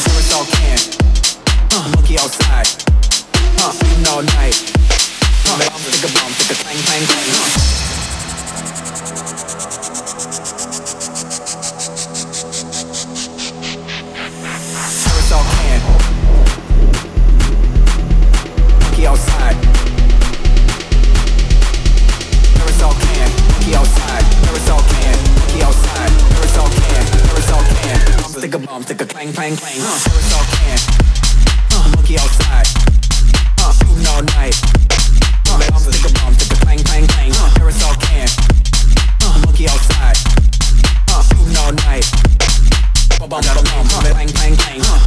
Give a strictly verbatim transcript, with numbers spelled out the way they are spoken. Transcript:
Aerosol can. Uh, monkey outside. Uh, shooting all night. Uh, bomb, stick a bomb, stick a clang, clang, clang. Uh. Aerosol can. Monkey outside. Aerosol can. Monkey outside. Aerosol can. Monkey outside. Aerosol can. Aerosol can. Bomb, stick a bomb, stick a clang, clang, clang. Uh, aerosol can. Uh, monkey outside. Uh, shooting all night. Uh, bomb, stick a bomb, stick a clang, clang, clang. Uh, aerosol can. Uh, monkey outside. Uh, shooting all night. Bomb, bomb, bomb, bomb, clang, clang, clang. Uh,